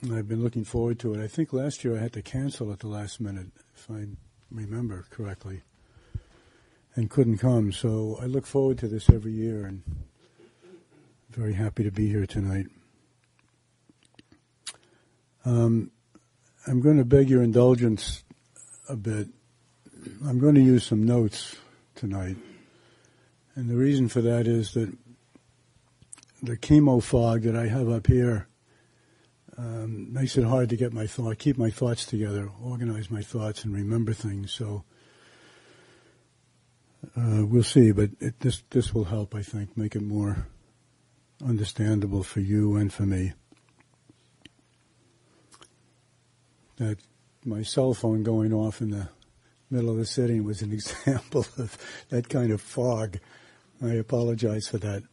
I've been looking forward to it. I think last year I had to cancel at the last minute, if I remember correctly, and couldn't come. So I look forward to this every year, and very happy to be here tonight. I'm going to beg your indulgence a bit. I'm going to use some notes tonight, and the reason for that is that the chemo fog that I have up here makes it hard to get keep my thoughts together, organize my thoughts, and remember things. So we'll see, but this will help, I think, make it more understandable for you and for me. That my cell phone going off in the middle of the sitting was an example of that kind of fog. I apologize for that.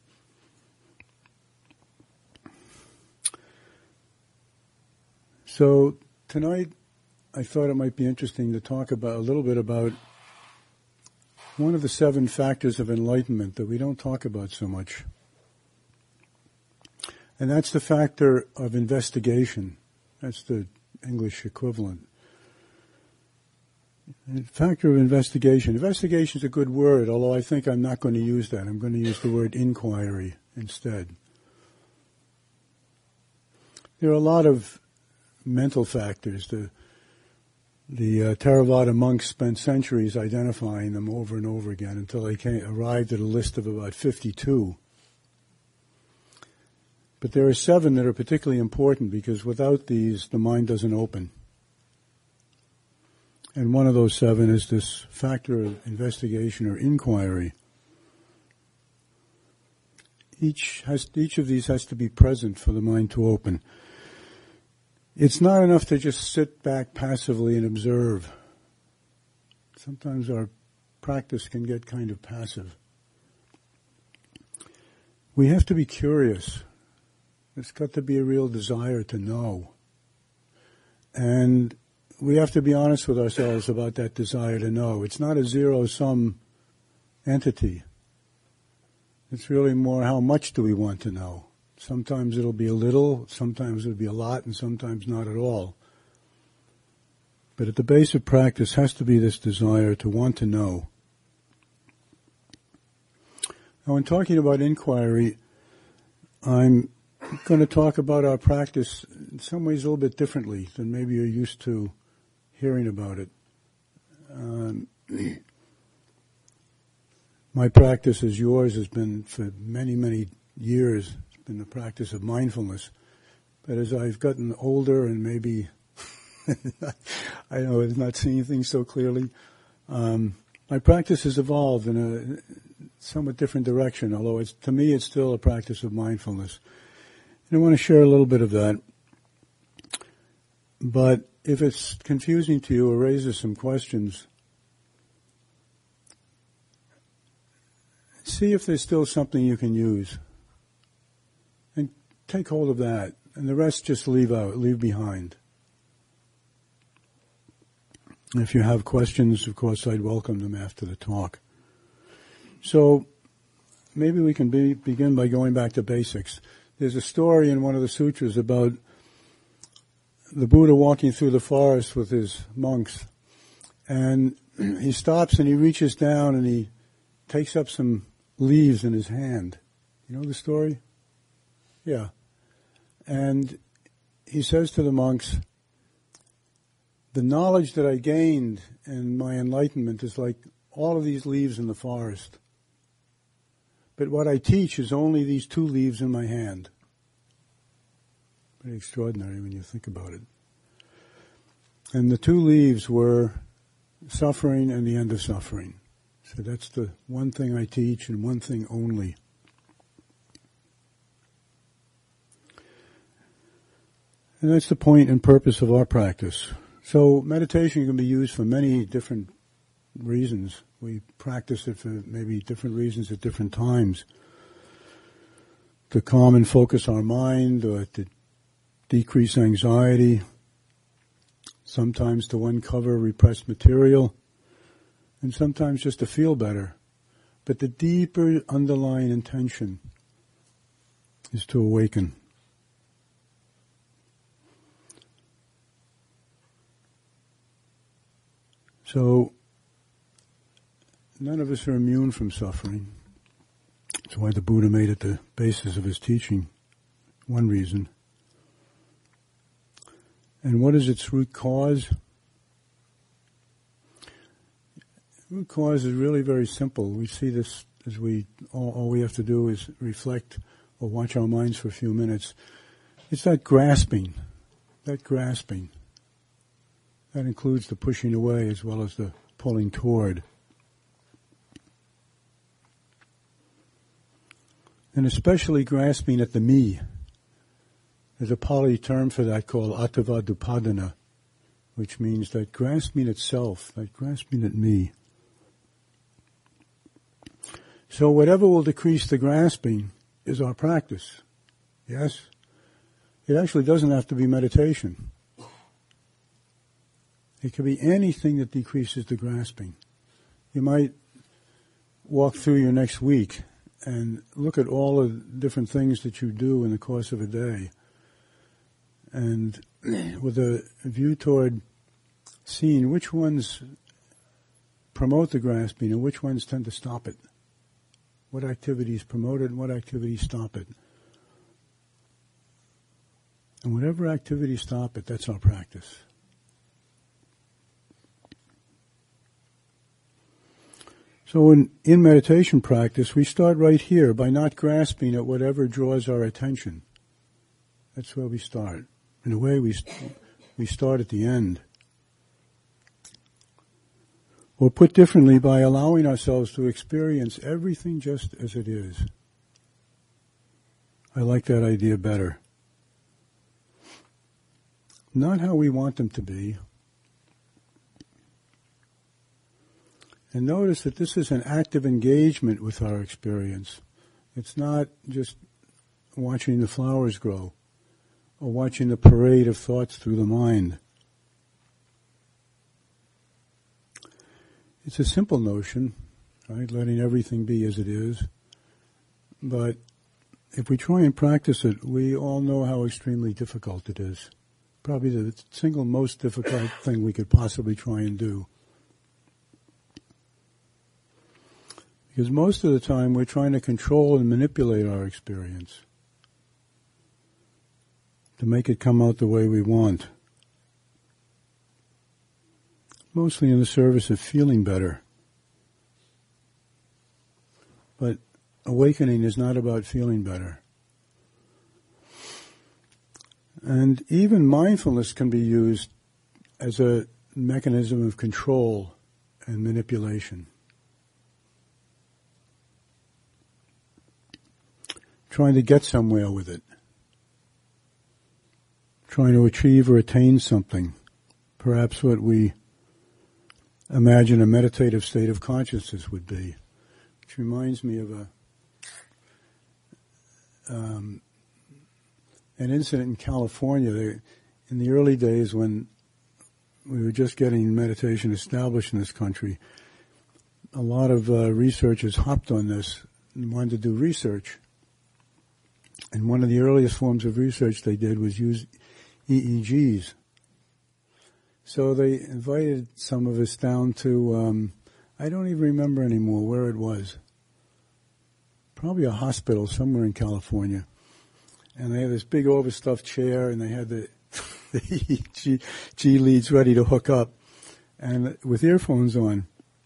So tonight, I thought it might be interesting to talk about a little bit about one of the 7 factors of enlightenment that we don't talk about so much. And that's the factor of investigation. That's the English equivalent. The factor of investigation. Investigation is a good word, although I think I'm not going to use that. I'm going to use the word inquiry instead. There are a lot of mental factors. The Theravada monks spent centuries identifying them over and over again until they arrived at a list of about 52. But there are 7 that are particularly important because without these, the mind doesn't open. And one of those 7 is this factor of investigation or inquiry. Each of these has to be present for the mind to open. It's not enough to just sit back passively and observe. Sometimes our practice can get kind of passive. We have to be curious. There's got to be a real desire to know. And we have to be honest with ourselves about that desire to know. It's not a zero-sum entity. It's really more how much do we want to know. Sometimes it'll be a little, sometimes it'll be a lot, and sometimes not at all. But at the base of practice has to be this desire to want to know. Now, when talking about inquiry, I'm going to talk about our practice in some ways a little bit differently than maybe you're used to hearing about it. My practice, as yours, has been for many, many years, in the practice of mindfulness. But as I've gotten older and maybe, I know I'm not seeing things so clearly, my practice has evolved in a somewhat different direction, although to me it's still a practice of mindfulness. And I want to share a little bit of that. But if it's confusing to you or raises some questions, see if there's still something you can use. And take hold of that. And the rest just leave behind. If you have questions, of course, I'd welcome them after the talk. So maybe we can begin by going back to basics. There's a story in one of the sutras about the Buddha walking through the forest with his monks. And he stops and he reaches down and he takes up some leaves in his hand. You know the story? Yeah. And he says to the monks, the knowledge that I gained in my enlightenment is like all of these leaves in the forest. But what I teach is only these 2 leaves in my hand. Pretty extraordinary when you think about it. And the 2 leaves were suffering and the end of suffering. So that's the one thing I teach and one thing only. And that's the point and purpose of our practice. So meditation can be used for many different reasons. We practice it for maybe different reasons at different times. To calm and focus our mind, or to decrease anxiety, sometimes to uncover repressed material, and sometimes just to feel better. But the deeper underlying intention is to awaken. So, none of us are immune from suffering. That's why the Buddha made it the basis of his teaching. One reason. And what is its root cause? Root cause is really very simple. We see this as all we have to do is reflect or watch our minds for a few minutes. It's that grasping. That includes the pushing away as well as the pulling toward. And especially grasping at the me. There's a Pali term for that called attavadupadana, which means that grasping at self, that grasping at me. So whatever will decrease the grasping is our practice. Yes? It actually doesn't have to be meditation. It could be anything that decreases the grasping. You might walk through your next week and look at all the different things that you do in the course of a day, and with a view toward seeing which ones promote the grasping and which ones tend to stop it. What activities promote it and what activities stop it. And whatever activities stop it, that's our practice. So in meditation practice, we start right here by not grasping at whatever draws our attention. That's where we start. In a way, we start at the end. Or put differently, by allowing ourselves to experience everything just as it is. I like that idea better. Not how we want them to be. And notice that this is an active engagement with our experience. It's not just watching the flowers grow or watching the parade of thoughts through the mind. It's a simple notion, right? Letting everything be as it is. But if we try and practice it, we all know how extremely difficult it is. Probably the single most difficult thing we could possibly try and do. Because most of the time we're trying to control and manipulate our experience to make it come out the way we want. Mostly in the service of feeling better. But awakening is not about feeling better. And even mindfulness can be used as a mechanism of control and manipulation. Trying to get somewhere with it. Trying to achieve or attain something. Perhaps what we imagine a meditative state of consciousness would be. Which reminds me of an incident in California. In the early days when we were just getting meditation established in this country, a lot of researchers hopped on this and wanted to do research. And one of the earliest forms of research they did was use EEGs. So they invited some of us down to, I don't even remember anymore where it was. Probably a hospital somewhere in California. And they had this big overstuffed chair, and they had the EEG leads ready to hook up, and with earphones on.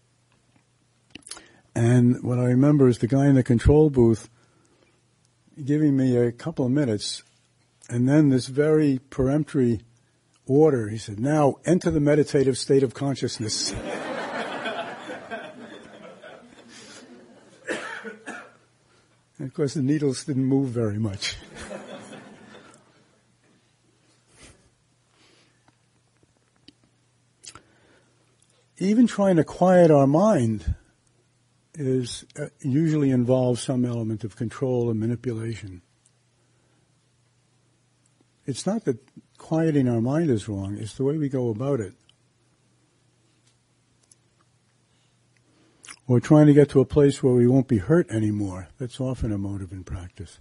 And what I remember is the guy in the control booth giving me a couple of minutes, and then this very peremptory order. He said, "Now enter the meditative state of consciousness." And of course the needles didn't move very much. Even trying to quiet our mind usually involves some element of control and manipulation. It's not that quieting our mind is wrong, it's the way we go about it. Or trying to get to a place where we won't be hurt anymore. That's often a motive in practice.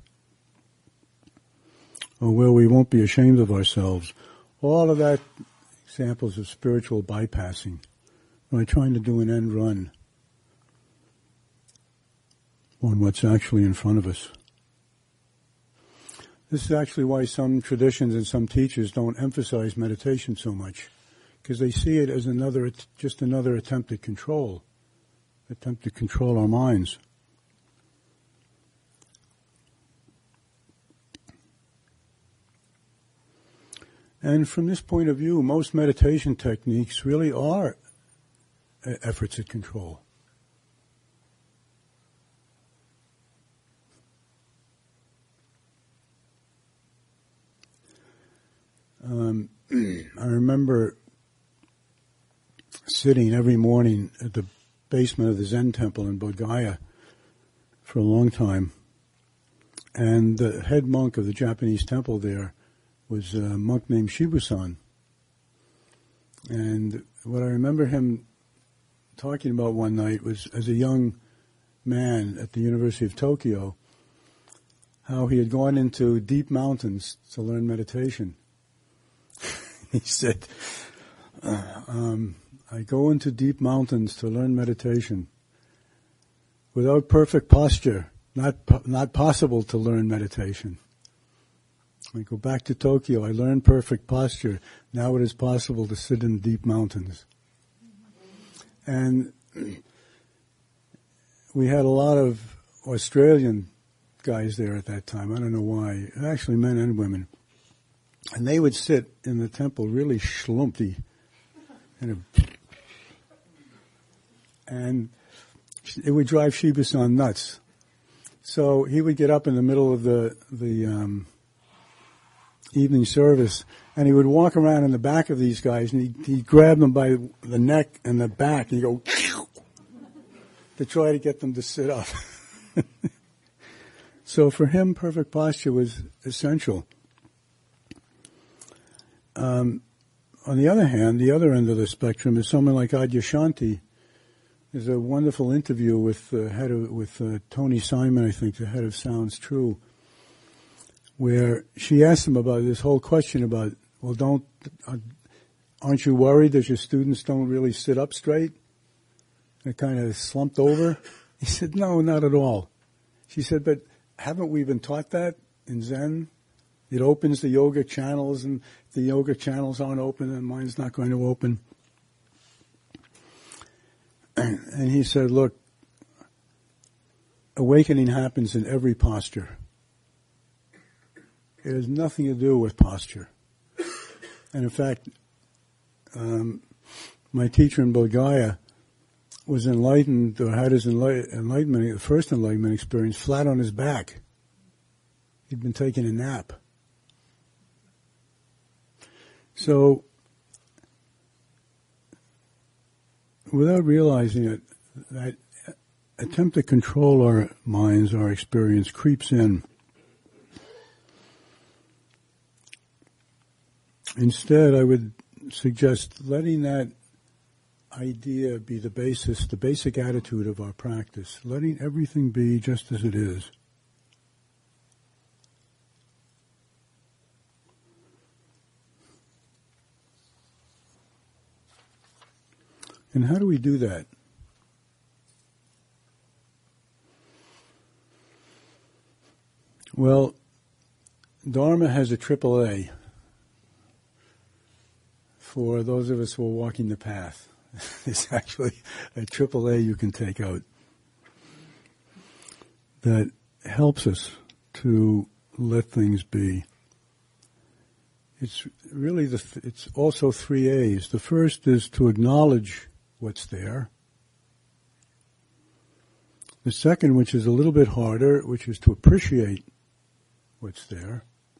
Or where we won't be ashamed of ourselves. All of that, examples of spiritual bypassing. Am I trying to do an end run on what's actually in front of us? This is actually why some traditions and some teachers don't emphasize meditation so much, because they see it as just another attempt to control our minds. And from this point of view, most meditation techniques really are efforts at control. I remember sitting every morning at the basement of the Zen temple in Bodh Gaya for a long time, and the head monk of the Japanese temple there was a monk named Shibusan. And what I remember him talking about one night was, as a young man at the University of Tokyo, how he had gone into deep mountains to learn meditation. He said, I go into deep mountains to learn meditation. Without perfect posture, not possible to learn meditation. I go back to Tokyo, I learned perfect posture. Now it is possible to sit in deep mountains. And we had a lot of Australian guys there at that time. I don't know why. Actually, men and women. And they would sit in the temple really schlumpy. And it would drive Shibusan nuts. So he would get up in the middle of the evening service, and he would walk around in the back of these guys, and he'd grab them by the neck and the back, and he'd go to try to get them to sit up. So for him, perfect posture was essential. On the other hand, the other end of the spectrum is someone like Adyashanti. There's a wonderful interview with Tony Simon, I think, the head of Sounds True, where she asked him about this whole question about, well, aren't you worried that your students don't really sit up straight? They're kind of slumped over. He said, no, not at all. She said, but haven't we been taught that in Zen? It opens the yoga channels, and if the yoga channels aren't open, then mine's not going to open. And he said, look, awakening happens in every posture. It has nothing to do with posture. And in fact, my teacher in Bodh Gaya was enlightened, or had his enlightenment, the first enlightenment experience, flat on his back. He'd been taking a nap. So, without realizing it, that attempt to control our minds, our experience, creeps in. Instead, I would suggest letting that idea be the basic attitude of our practice, letting everything be just as it is. And how do we do that? Well, Dharma has a AAA for those of us who are walking the path. It's actually a AAA you can take out that helps us to let things be. It's really it's also 3 A's. The first is to acknowledge what's there. The second, which is a little bit harder, which is to appreciate what's there.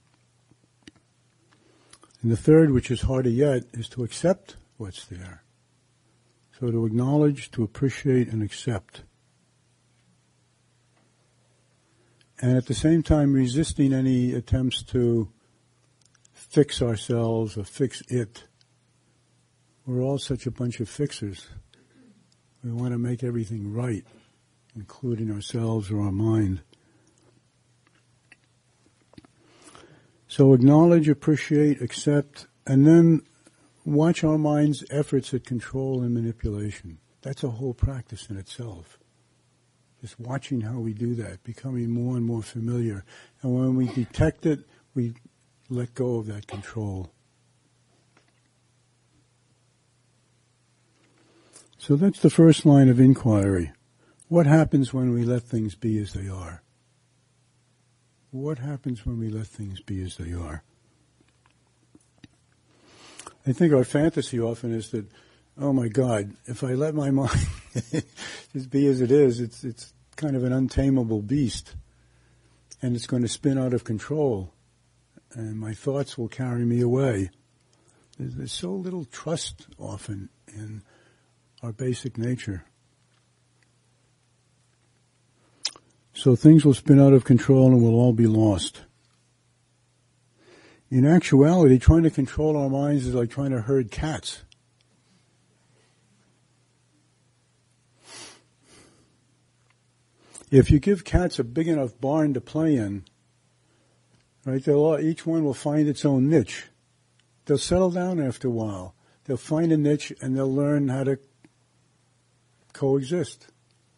And the third, which is harder yet, is to accept what's there. So to acknowledge, to appreciate, and accept. And at the same time, resisting any attempts to fix ourselves or fix it. We're all such a bunch of fixers. We want to make everything right, including ourselves or our mind. So acknowledge, appreciate, accept, and then watch our mind's efforts at control and manipulation. That's a whole practice in itself. Just watching how we do that, becoming more and more familiar. And when we detect it, we let go of that control. So that's the first line of inquiry. What happens when we let things be as they are? What happens when we let things be as they are? I think our fantasy often is that, oh my God, if I let my mind just be as it is, it's kind of an untamable beast. And it's going to spin out of control. And my thoughts will carry me away. There's so little trust often in our basic nature. So things will spin out of control and we'll all be lost. In actuality, trying to control our minds is like trying to herd cats. If you give cats a big enough barn to play in, right, each one will find its own niche. They'll settle down after a while. They'll find a niche and they'll learn how to coexist.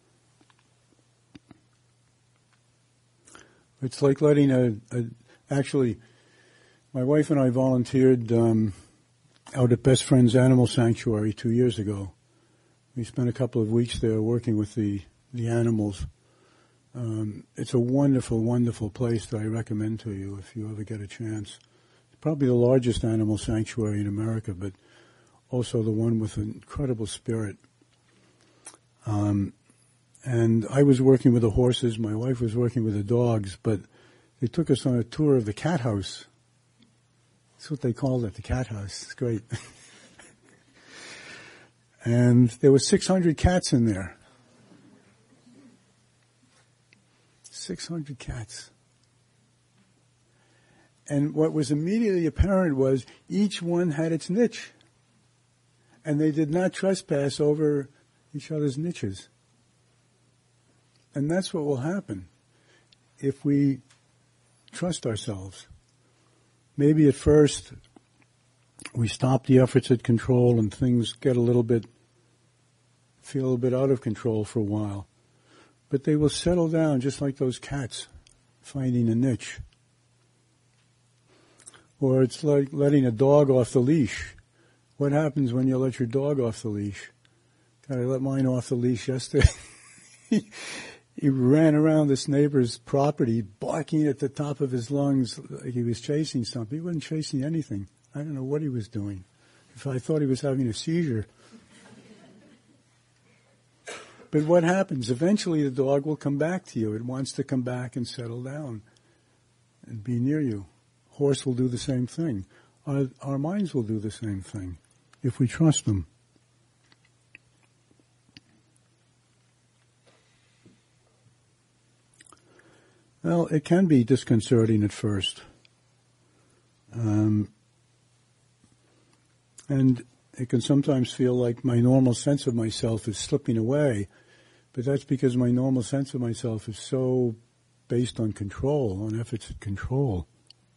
It's like letting actually, my wife and I volunteered out at Best Friends Animal Sanctuary 2 years ago. We spent a couple of weeks there working with the animals. It's a wonderful, wonderful place that I recommend to you if you ever get a chance. It's probably the largest animal sanctuary in America, but also the one with an incredible spirit. And I was working with the horses, my wife was working with the dogs, but they took us on a tour of the cat house. That's what they called it, the cat house. It's great. And there were 600 cats in there. 600 cats. And what was immediately apparent was each one had its niche. And they did not trespass over each other's niches. And that's what will happen if we trust ourselves. Maybe at first we stop the efforts at control and things feel a little bit out of control for a while. But they will settle down just like those cats finding a niche. Or it's like letting a dog off the leash. What happens when you let your dog off the leash? God, I let mine off the leash yesterday. He ran around this neighbor's property barking at the top of his lungs like he was chasing something. He wasn't chasing anything. I don't know what he was doing. If I thought he was having a seizure. But what happens? Eventually the dog will come back to you. It wants to come back and settle down and be near you. Horse will do the same thing. Our minds will do the same thing if we trust them. Well, it can be disconcerting at first. And it can sometimes feel like my normal sense of myself is slipping away, but that's because my normal sense of myself is so based on control, on efforts at control.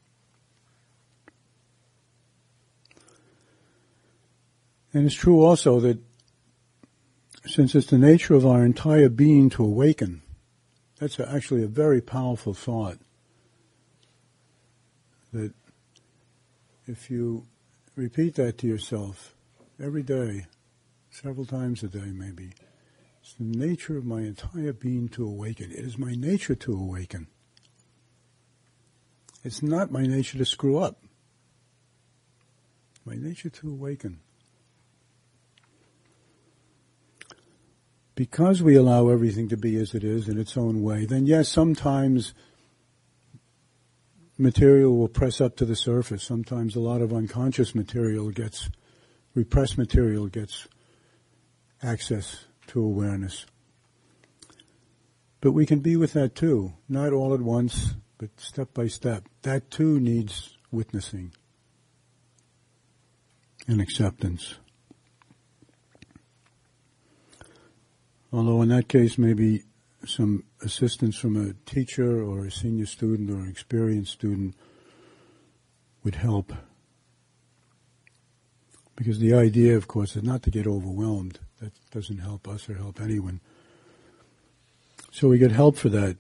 And it's true also that since it's the nature of our entire being to awaken, that's actually a very powerful thought. That if you repeat that to yourself every day, several times a day maybe, it's the nature of my entire being to awaken. It is my nature to awaken. It's not my nature to screw up. My nature to awaken. Because we allow everything to be as it is in its own way, then yes, sometimes material will press up to the surface. Sometimes a lot of unconscious repressed material gets access to awareness. But we can be with that too, not all at once, but step by step. That too needs witnessing and acceptance. Although in that case, maybe some assistance from a teacher or a senior student or an experienced student would help. Because the idea, of course, is not to get overwhelmed. That doesn't help us or help anyone. So we get help for that.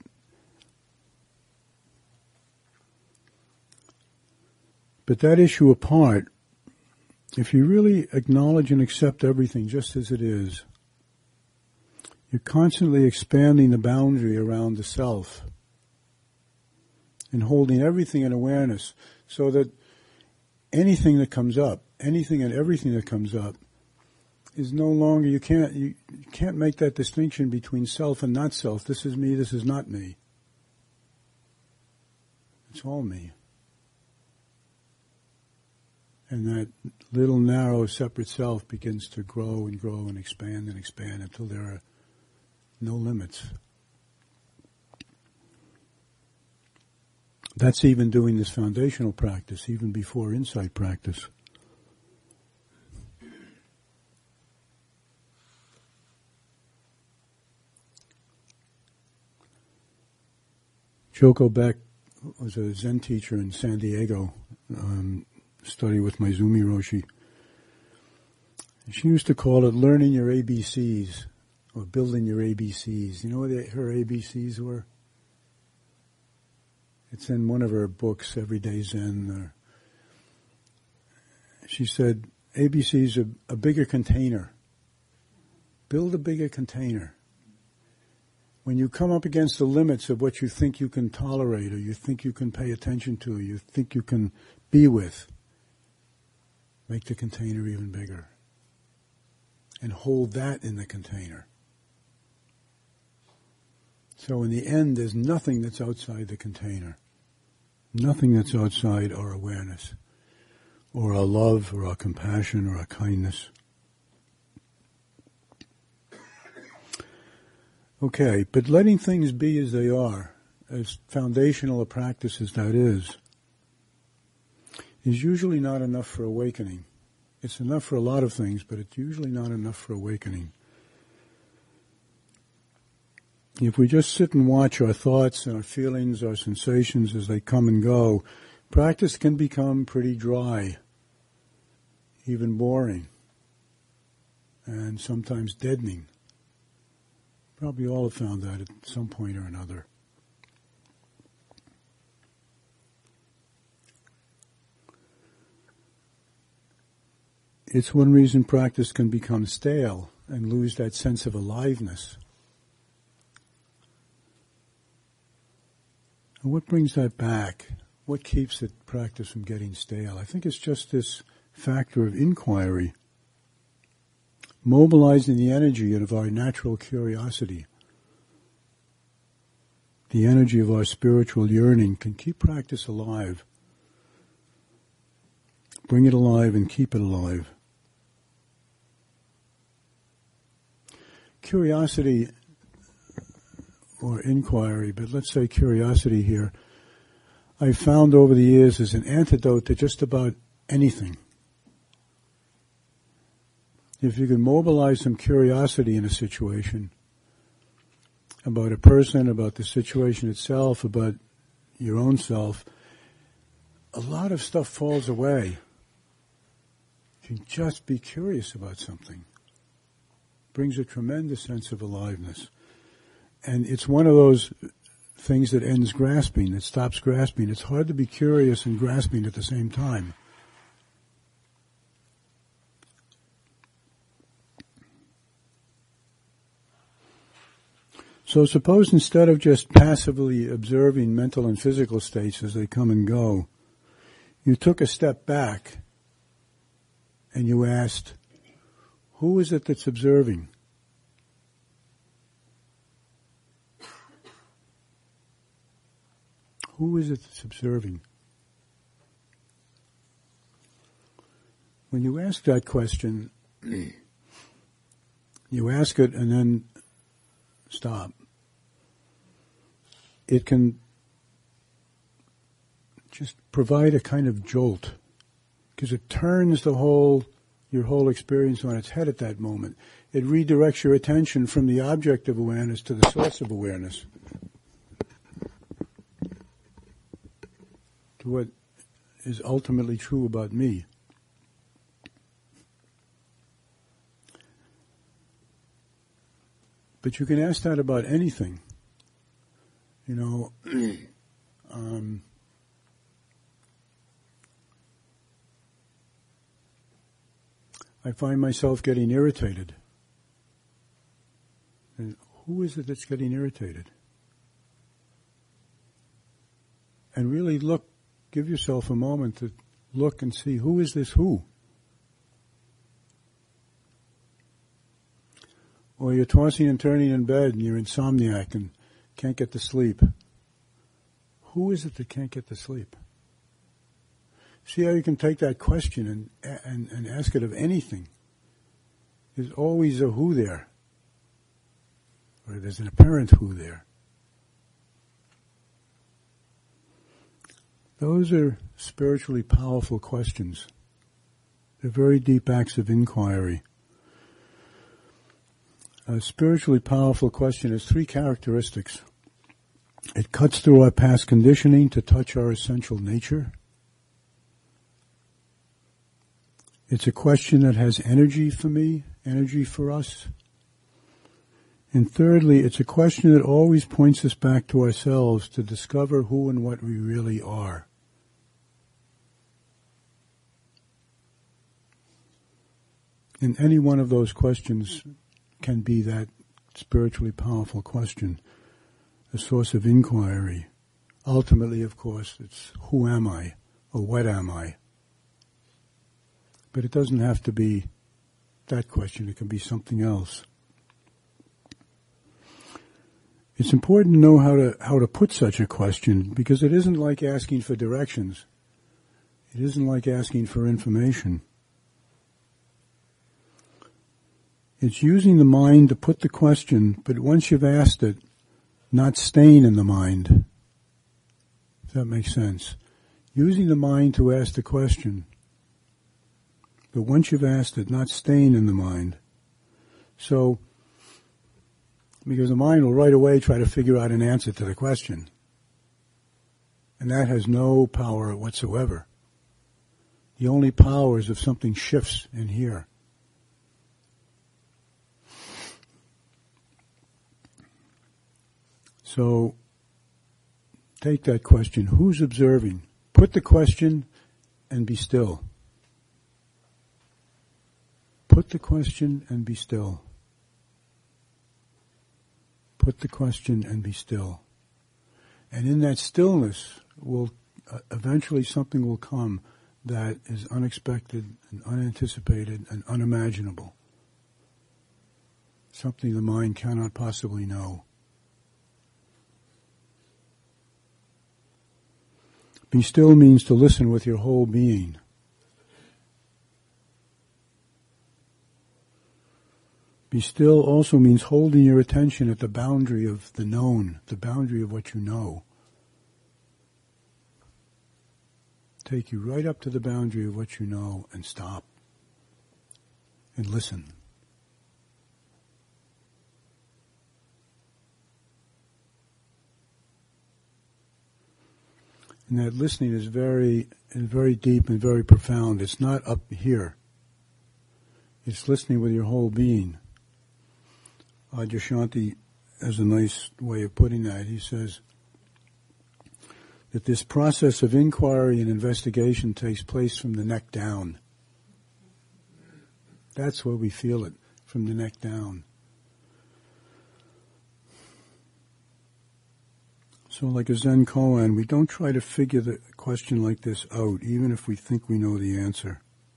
But that issue apart, if you really acknowledge and accept everything just as it is, you're constantly expanding the boundary around the self and holding everything in awareness so that anything that comes up, anything and everything that comes up is no longer, you can't make that distinction between self and not self. This is me, this is not me. It's all me. And that little narrow separate self begins to grow and expand until there are no limits. That's even doing this foundational practice, even before insight practice. Joko Beck was a Zen teacher in San Diego, study with Maizumi Roshi. She used to call it learning your ABCs, or building your ABCs. You know what her ABCs were? It's in one of her books, Everyday Zen. She said, ABCs are a bigger container. Build a bigger container. When you come up against the limits of what you think you can tolerate, or you think you can pay attention to, or you think you can be with, make the container even bigger. And hold that in the container. So in the end, there's nothing that's outside the container. Nothing that's outside our awareness, or our love, or our compassion, or our kindness. Okay, but letting things be as they are, as foundational a practice as that is usually not enough for awakening. It's enough for a lot of things, but it's usually not enough for awakening. If we just sit and watch our thoughts and our feelings, our sensations as they come and go, practice can become pretty dry, even boring, and sometimes deadening. Probably all have found that at some point or another. It's one reason practice can become stale and lose that sense of aliveness. And what brings that back? What keeps the practice from getting stale? I think it's just this factor of inquiry, mobilizing the energy of our natural curiosity. The energy of our spiritual yearning can keep practice alive. Bring it alive and keep it alive. Curiosity or inquiry, but let's say curiosity here, I've found over the years is an antidote to just about anything. If you can mobilize some curiosity in a situation, about a person, about the situation itself, about your own self, a lot of stuff falls away. You can just be curious about something. Brings a tremendous sense of aliveness. And it's one of those things that ends grasping, that stops grasping. It's hard to be curious and grasping at the same time. So suppose instead of just passively observing mental and physical states as they come and go, you took a step back and you asked, who is it that's observing? Who is it that's observing? When you ask that question, you ask it and then stop. It can just provide a kind of jolt, because it turns your whole experience on its head at that moment. It redirects your attention from the object of awareness to the source of awareness, to what is ultimately true about me. But you can ask that about anything. I find myself getting irritated. And who is it that's getting irritated? And really give yourself a moment to look and see, who is this who? Or you're tossing and turning in bed and you're insomniac and can't get to sleep. Who is it that can't get to sleep? See how you can take that question and ask it of anything. There's always a who there. Or there's an apparent who there. Those are spiritually powerful questions. They're very deep acts of inquiry. A spiritually powerful question has three characteristics. It cuts through our past conditioning to touch our essential nature. It's a question that has energy for me, energy for us. And thirdly, it's a question that always points us back to ourselves to discover who and what we really are. And any one of those questions can be that spiritually powerful question, a source of inquiry. Ultimately, of course, it's who am I or what am I? But it doesn't have to be that question. It can be something else. It's important to know how to put such a question, because it isn't like asking for directions. It isn't like asking for information. It's using the mind to put the question, but once you've asked it, not staying in the mind. If that makes sense. Using the mind to ask the question, but once you've asked it, not staying in the mind. So, because the mind will right away try to figure out an answer to the question. And that has no power whatsoever. The only power is if something shifts in here. So, take that question. Who's observing? Put the question and be still. Put the question and be still. Put the question and be still. And in that stillness, eventually something will come that is unexpected and unanticipated and unimaginable. Something the mind cannot possibly know. Be still means to listen with your whole being. Be still also means holding your attention at the boundary of the known, the boundary of what you know. Take you right up to the boundary of what you know and stop and listen. And that listening is very deep and very profound. It's not up here. It's listening with your whole being. Adyashanti has a nice way of putting that. He says that this process of inquiry and investigation takes place from the neck down. That's where we feel it, from the neck down. So like a Zen koan, we don't try to figure the question like this out, even if we think we know the answer.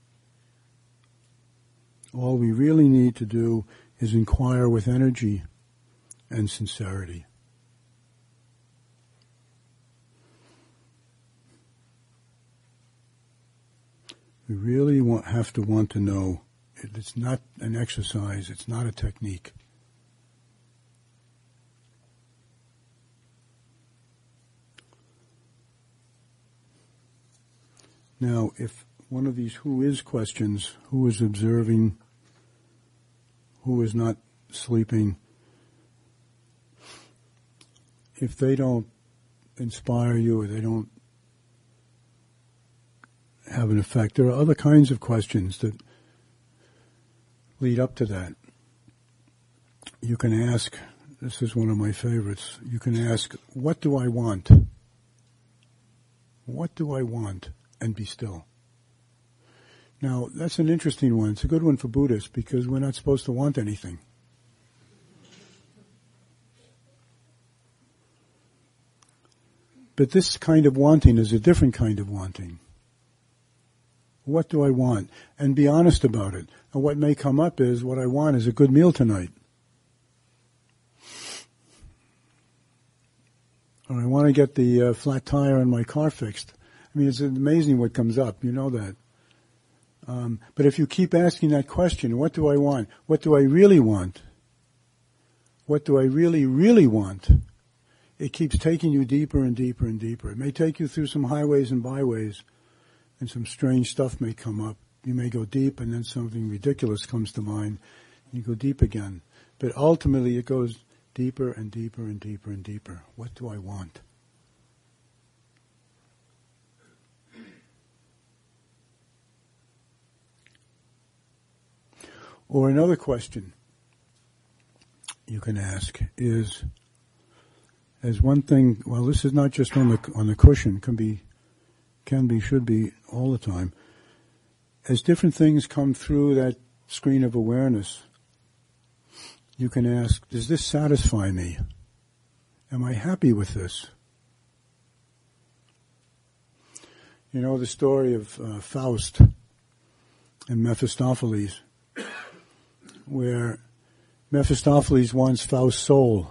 All we really need to do is inquire with energy and sincerity. We really have to want to know. It's not an exercise. It's not a technique. Now, if one of these who is questions, who is observing, who is not sleeping, if they don't inspire you or they don't have an effect, there are other kinds of questions that lead up to that. you can ask, this is one of my favorites, you can ask, what do I want? What do I want? And be still. Now, that's an interesting one. It's a good one for Buddhists because we're not supposed to want anything. But this kind of wanting is a different kind of wanting. What do I want? And be honest about it. And what may come up is, what I want is a good meal tonight. Or I want to get the flat tire on my car fixed. I mean, it's amazing what comes up. You know that. But if you keep asking that question, what do I want? What do I really want? What do I really, really want? It keeps taking you deeper and deeper and deeper. It may take you through some highways and byways, and some strange stuff may come up. You may go deep, and then something ridiculous comes to mind, and you go deep again. But ultimately, it goes deeper and deeper and deeper and deeper. What do I want? Or another question you can ask is, as one thing, well, this is not just on the cushion, can be, should be all the time. As different things come through that screen of awareness, you can ask, does this satisfy me? Am I happy with this? You know the story of Faust and Mephistopheles, where Mephistopheles wants Faust's soul.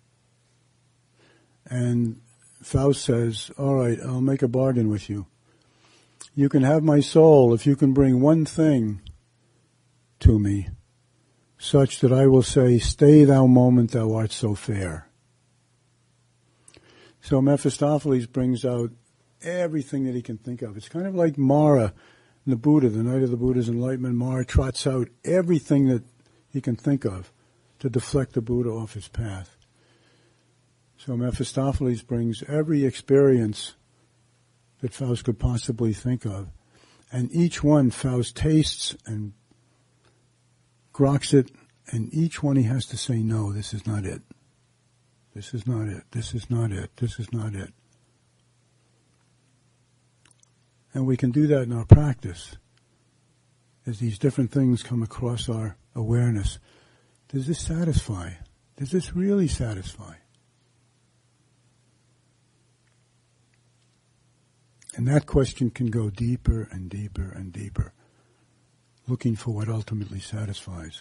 And Faust says, all right, I'll make a bargain with you. You can have my soul if you can bring one thing to me, such that I will say, stay thou moment, thou art so fair. So Mephistopheles brings out everything that he can think of. It's kind of like Mara, the Buddha, the night of the Buddha's enlightenment. Mara trots out everything that he can think of to deflect the Buddha off his path. So Mephistopheles brings every experience that Faust could possibly think of. And each one Faust tastes and groks it, and each one he has to say, no, this is not it. This is not it. This is not it. This is not it. And we can do that in our practice. As these different things come across our awareness, does this satisfy? Does this really satisfy? And that question can go deeper and deeper and deeper, looking for what ultimately satisfies.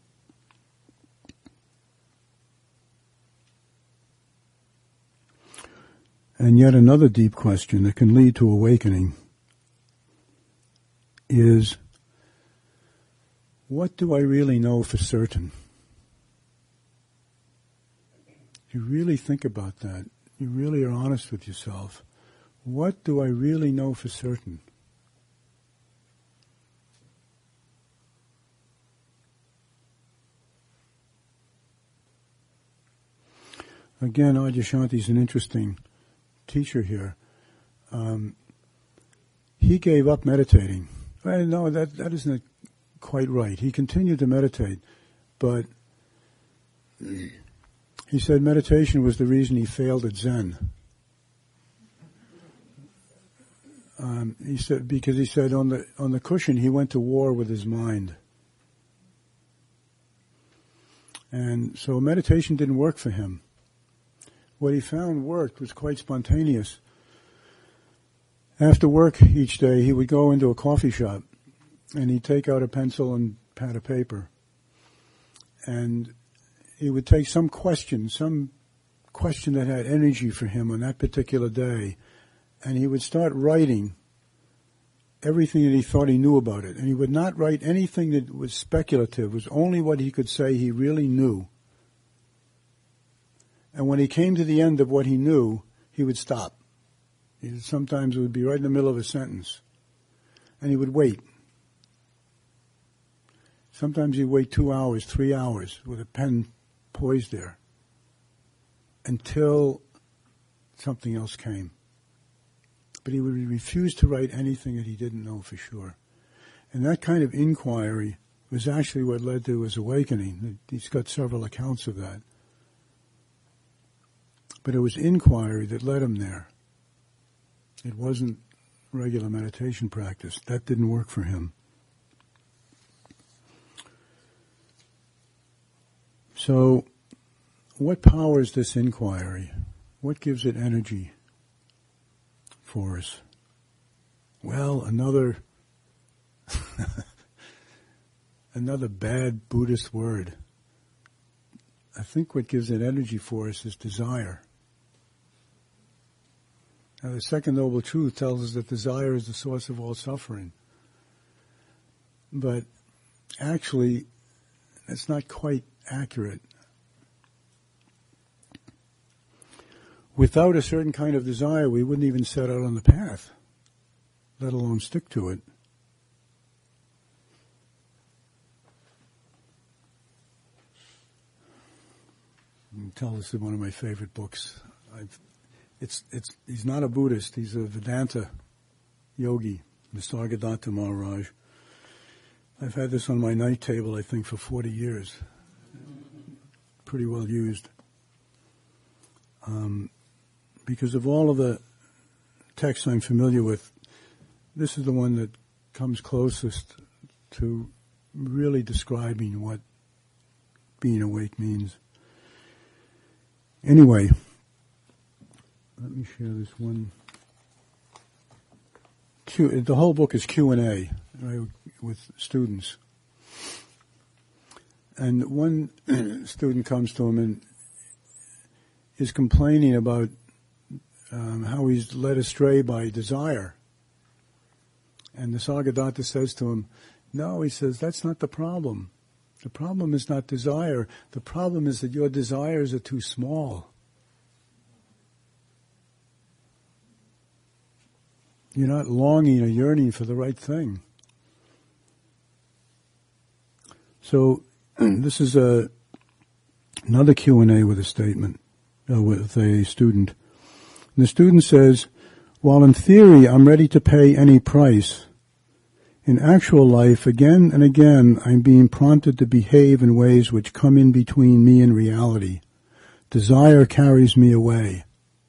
And yet another deep question that can lead to awakening is, what do I really know for certain? You really think about that. You really are honest with yourself. What do I really know for certain? Again, Adyashanti is an interesting teacher here. He gave up meditating. Well, no, that isn't quite right. He continued to meditate, but he said meditation was the reason he failed at Zen. He said on the cushion he went to war with his mind, and so meditation didn't work for him. What he found worked was quite spontaneous. After work each day, he would go into a coffee shop, and he'd take out a pencil and pad of paper, and he would take some question that had energy for him on that particular day, and he would start writing everything that he thought he knew about it. And he would not write anything that was speculative. It was only what he could say he really knew. And when he came to the end of what he knew, he would stop. Sometimes it would be right in the middle of a sentence. And he would wait. Sometimes he'd wait 2 hours, 3 hours with a pen poised there until something else came. But he would refuse to write anything that he didn't know for sure. And that kind of inquiry was actually what led to his awakening. He's got several accounts of that. But it was inquiry that led him there. It wasn't regular meditation practice. That didn't work for him. So, what powers this inquiry? What gives it energy for us? Well, another bad Buddhist word. I think what gives it energy for us is desire. Now, the Second Noble Truth tells us that desire is the source of all suffering. But actually, that's not quite accurate. Without a certain kind of desire, we wouldn't even set out on the path, let alone stick to it. Tell this is one of my favorite books. He's not a Buddhist. He's a Vedanta yogi, Nisargadatta Maharaj. I've had this on my night table, I think, for 40 years. Pretty well used. Because of all of the texts I'm familiar with, this is the one that comes closest to really describing what being awake means. Anyway, let me share this one. The whole book is Q&A, right, with students. And one student comes to him and is complaining about how he's led astray by desire. And the Nisargadatta says to him, no, he says, that's not the problem. The problem is not desire. The problem is that your desires are too small. You're not longing or yearning for the right thing. So this is another Q&A with a statement, with a student. And the student says, while in theory I'm ready to pay any price, in actual life, again and again, I'm being prompted to behave in ways which come in between me and reality. Desire carries me away.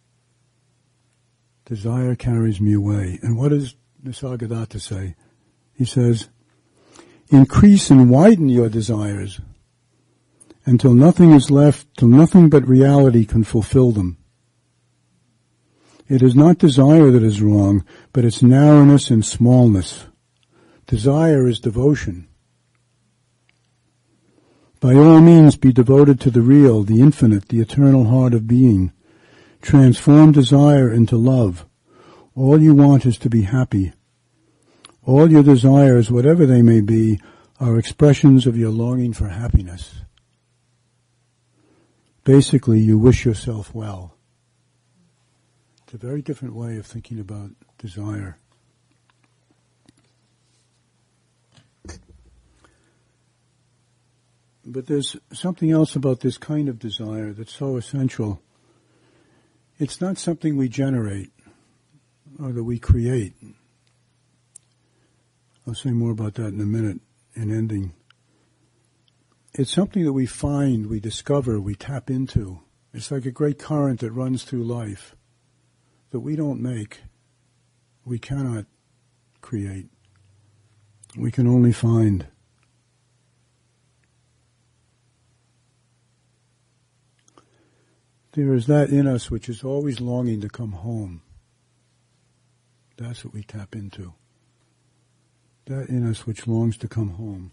Desire carries me away. And what does Nisargadatta say? He says, increase and widen your desires until nothing is left, till nothing but reality can fulfill them. It is not desire that is wrong, but its narrowness and smallness. Desire is devotion. By all means be devoted to the real, the infinite, the eternal heart of being. Transform desire into love. All you want is to be happy. All your desires, whatever they may be, are expressions of your longing for happiness. Basically, you wish yourself well. It's a very different way of thinking about desire. But there's something else about this kind of desire that's so essential. It's not something we generate or that we create. I'll say more about that in a minute in ending. It's something that we find, we discover, we tap into. It's like a great current that runs through life that we don't make, we cannot create. We can only find. There is that in us which is always longing to come home. That's what we tap into. That in us which longs to come home.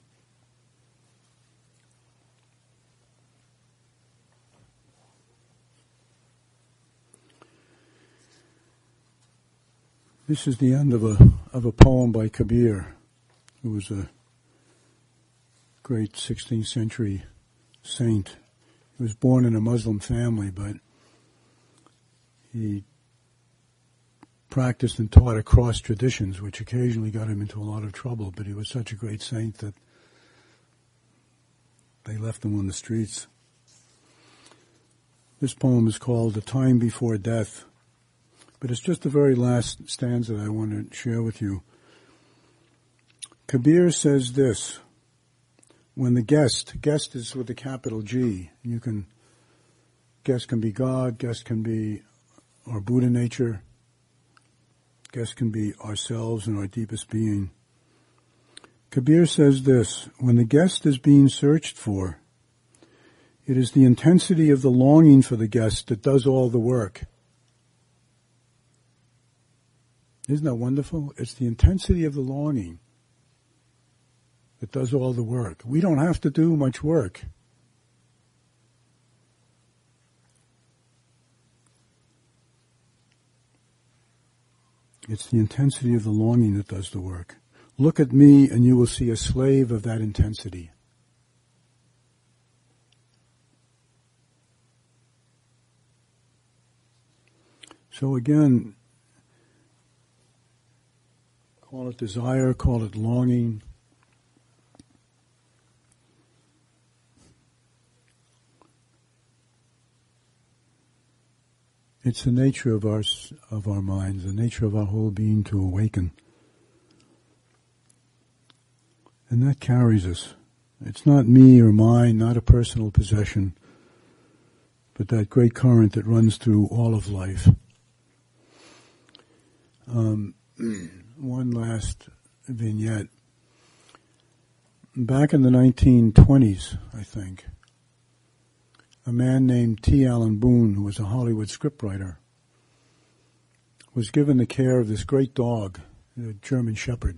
This is the end of a poem by Kabir, who was a great 16th century saint. He was born in a Muslim family, but he practiced and taught across traditions, which occasionally got him into a lot of trouble, but he was such a great saint that they left him on the streets. This poem is called The Time Before Death, but it's just the very last stanza that I want to share with you. Kabir says this, when the guest is with a capital G, guest can be God, guest can be our Buddha nature, guest can be ourselves and our deepest being. Kabir says this, when the guest is being searched for, it is the intensity of the longing for the guest that does all the work. Isn't that wonderful? It's the intensity of the longing that does all the work. We don't have to do much work. It's the intensity of the longing that does the work. Look at me and you will see a slave of that intensity. So again, call it desire, call it longing. It's the nature of our minds, the nature of our whole being to awaken. And that carries us. It's not me or mine, not a personal possession, but that great current that runs through all of life. One last vignette. Back in the 1920s, I think, a man named T. Allen Boone, who was a Hollywood scriptwriter, was given the care of this great dog, a German Shepherd,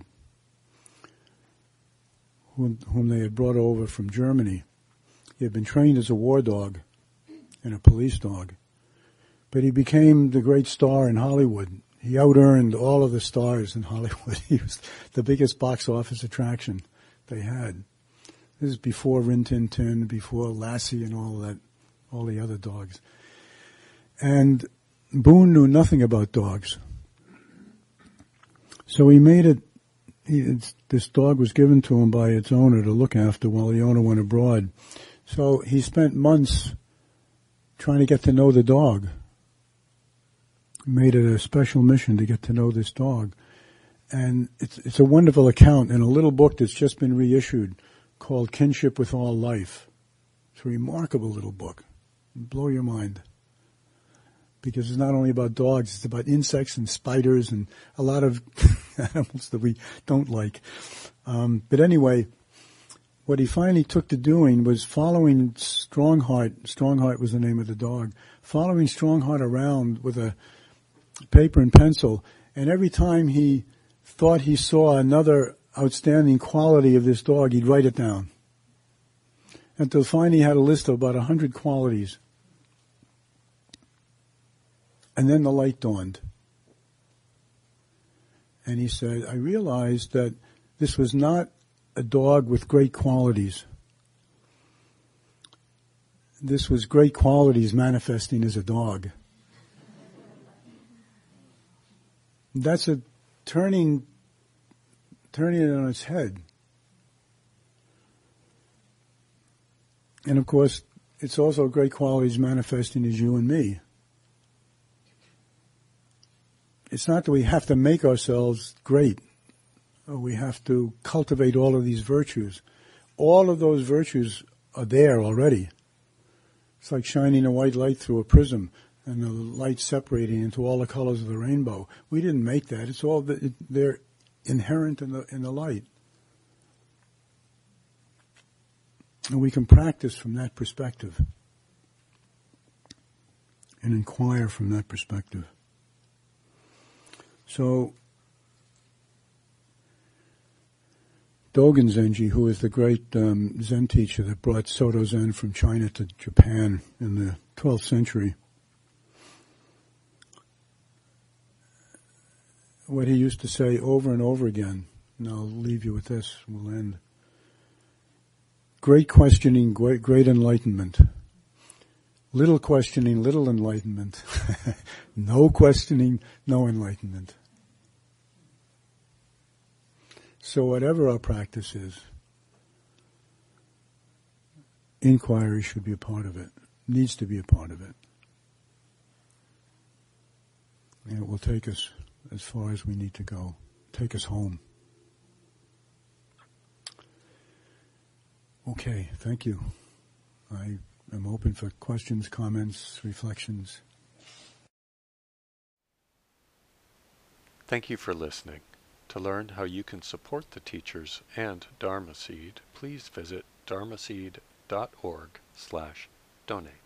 whom they had brought over from Germany. He had been trained as a war dog and a police dog, but he became the great star in Hollywood. He out-earned all of the stars in Hollywood. He was the biggest box office attraction they had. This is before Rin Tin Tin, before Lassie and all that, all the other dogs. And Boone knew nothing about dogs. So he made it, this dog was given to him by its owner to look after while the owner went abroad. So he spent months trying to get to know the dog. Made it a special mission to get to know this dog. And it's a wonderful account in a little book that's just been reissued called Kinship with All Life. It's a remarkable little book. It'll blow your mind. Because it's not only about dogs, it's about insects and spiders and a lot of animals that we don't like. But anyway, what he finally took to doing was following Strongheart. Strongheart was the name of the dog. Following Strongheart around with a paper and pencil, and every time he thought he saw another outstanding quality of this dog, he'd write it down. Until finally he had a list of about 100 qualities. And then the light dawned. And he said, I realized that this was not a dog with great qualities. This was great qualities manifesting as a dog. That's a turning it on its head. And of course, it's also great qualities manifesting as you and me. It's not that we have to make ourselves great. We have to cultivate all of these virtues. All of those virtues are there already. It's like shining a white light through a prism and the light separating into all the colors of the rainbow. We didn't make that. It's all they're inherent in the light. And we can practice from that perspective and inquire from that perspective. So, Dogen Zenji, who is the great Zen teacher that brought Soto Zen from China to Japan in the 12th century, what he used to say over and over again, and I'll leave you with this, we'll end. Great questioning, great enlightenment. Little questioning, little enlightenment. No questioning, no enlightenment. So whatever our practice is, inquiry should be a part of it, needs to be a part of it. And it will take us as far as we need to go, take us home. Okay, thank you. I am open for questions, comments, reflections. Thank you for listening. To learn how you can support the teachers and Dharma Seed, please visit dharmaseed.org/donate.